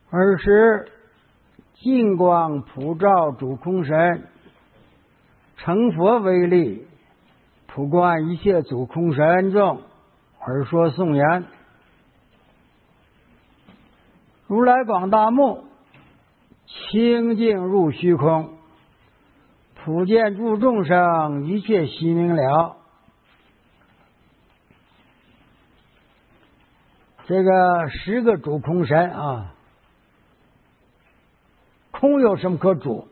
尔时金光普照主空神，成佛为力，普观一切主空神众，而说颂言：如来广大目，清净入虚空，普见诸众生，一切悉明了。这个10个主空神啊，空有什么可主？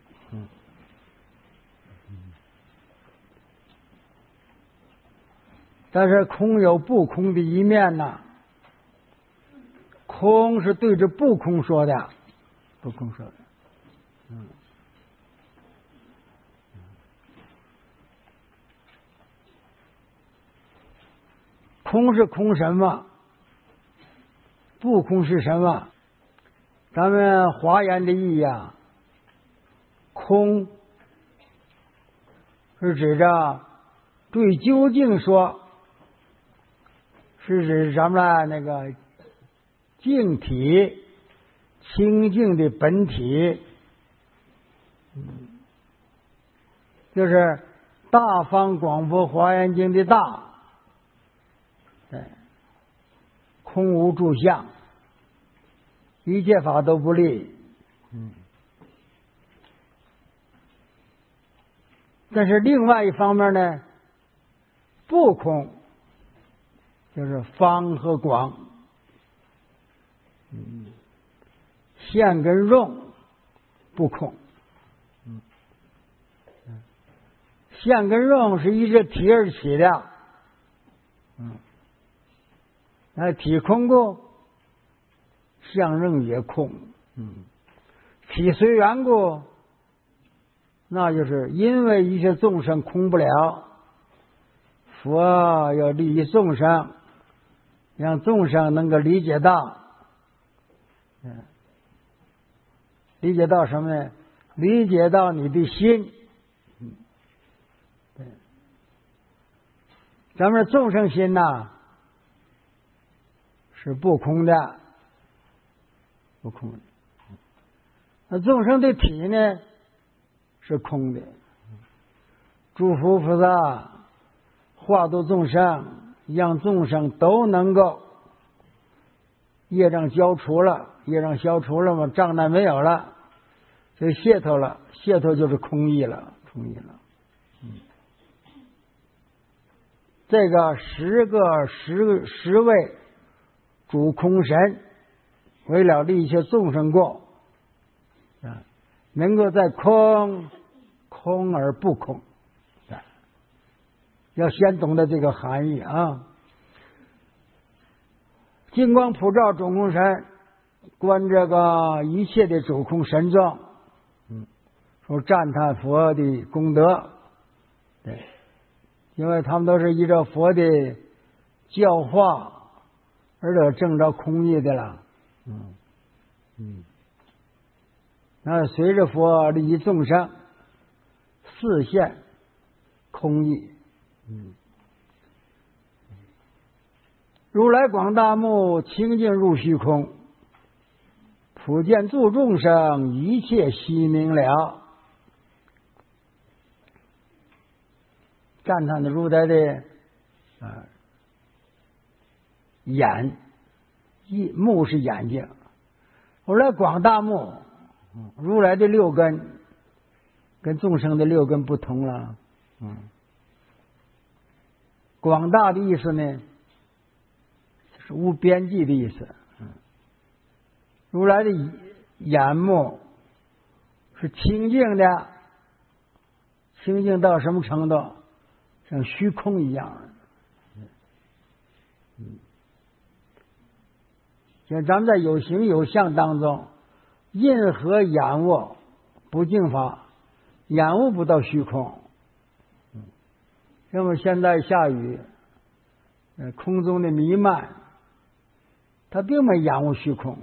但是空有不空的一面呢。空是对着不空说的，不空说的。空是空什么？不空是什么？咱们华严的意义啊，空是指着对究竟说，是指咱们的那个净体清净的本体，就是大方广佛华严经的大，对，空无住相，一切法都不立。但是另外一方面呢，不空就是方和广，现跟用不空，现跟用是依着体而起的，那体空故，相用也空，体随缘故，那就是因为一些众生空不了，佛要利益众生，让众生能够理解到，理解到什么呢？理解到你的心。对，咱们众生心呐，是不空的，不空的。那众生的体呢，是空的。诸佛菩萨化度众生，让众生都能够业障消除了，业障消除了嘛，障碍没有了，所以解脱了，解脱就是空义了，空义了。这个十位主空神，为了利一切众生过，能够在空而不空，要先懂得这个含义啊。金光普照主空神，观这个一切的主空神众，说赞叹佛的功德，对，因为他们都是依照佛的教化而得证着空义的了。那随着佛利益众生，示现空义。如来广大目，清净入虚空，普见诸众生，一切悉明了。赞叹的如来的眼，目是眼睛，如来广大目，如来的六根跟众生的六根不同了。广大的意思呢，是无边际的意思。如来的眼目是清净的，清净到什么程度？像虚空一样。像咱们在有形有相当中，任何眼物不净法，眼物不到虚空。那么现在下雨，空中的弥漫，它并没眼物虚空。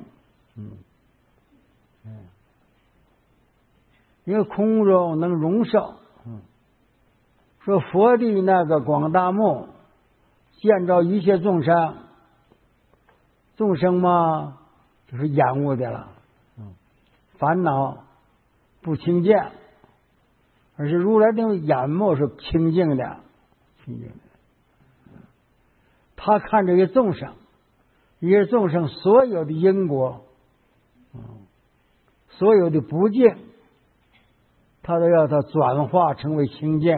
因为空中能容受。说佛的那个广大目，见着一切众生，众生嘛， 就是厌恶的了。烦恼不清净，而是如来的眼目是清净的，清净的。他看这些众生，一些众生所有的因果，所有的不净，他都要他转化成为清净。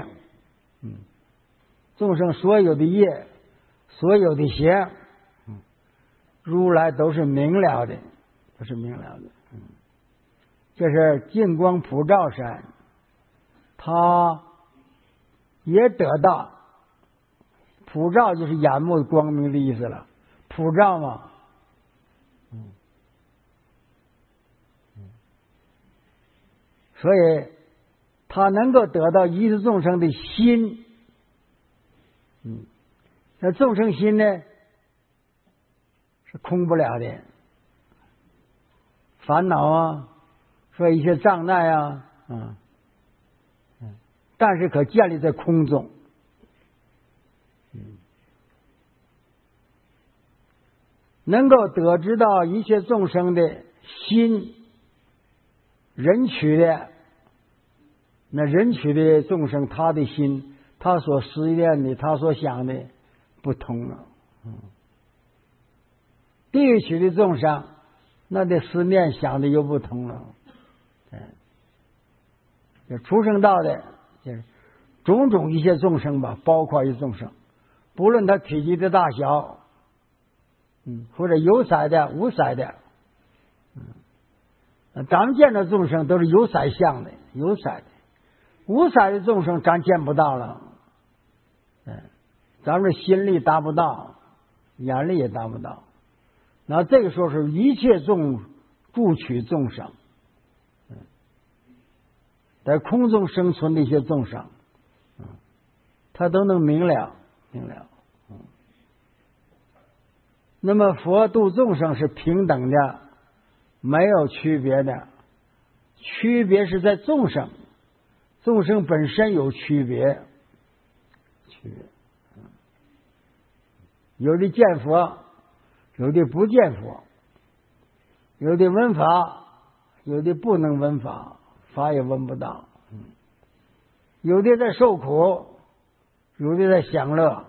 众生所有的业，所有的邪，如来都是明了的，都是明了的。这是净光普照山，他也得到普照，就是眼目光明的意思了。普照嘛，所以他能够得到一切众生的心。那众生心呢，是空不了的，烦恼啊，说一些障碍啊，但是可建立在空中。能够得知到一切众生的心，人取的，那人取的众生，他的心，他所思念的，他所想的不同了。地狱取的众生，那的思念想的又不同了。就出生道的，就是种种一些众生吧，包括一些众生，不论他体积的大小，或者有色的、无色的，咱们见到众生都是有色相的，有色的，无色的众生咱见不到了。咱们的心力达不到，眼力也达不到。那这个时候是一切诸取众生，在空中生存的一些众生，他都能明了。那么佛度众生是平等的，没有区别的，区别是在众生，众生本身有区别。有的见佛，有的不见佛，有的闻法，有的不能闻法，法也闻不到。有的在受苦，有的在享乐，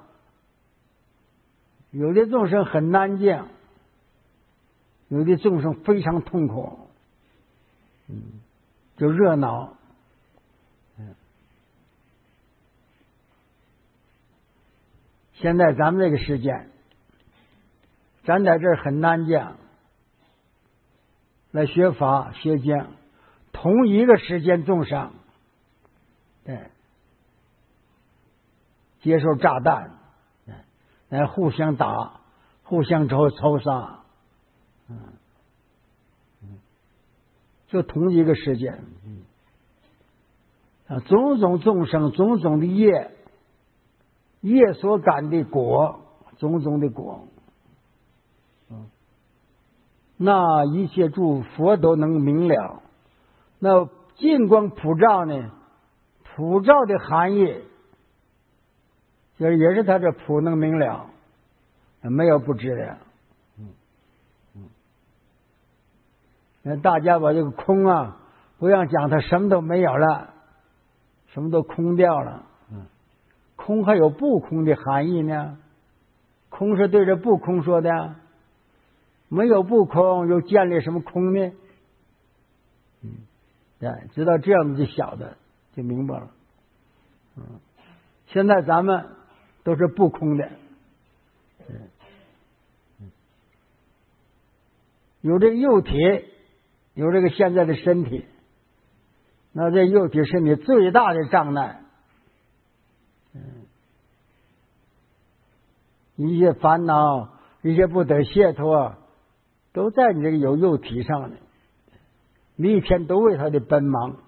有的众生很安静，有的众生非常痛苦，就热闹。现在咱们这个时间，咱在这儿很安静，来学法学经，同一个时间众生，接受炸弹，来互相打，互相仇杀，就同一个时间，种种众生，种种的业所感的果，种种的果，那一切诸佛都能明了。那净光普照呢？普照的含义，就是也是他这普能明了，没有不知的。那大家把这个空啊，不要讲它什么都没有了，什么都空掉了。空还有不空的含义呢？空是对着不空说的，没有不空，又建立什么空呢？知道这样子就晓得，就明白了。现在咱们都是不空的，有这个肉体，有这个现在的身体，那这肉体是你最大的障碍。一些烦恼，一些不得解脱，都在你这个有肉体上的，你一天都为他的奔忙。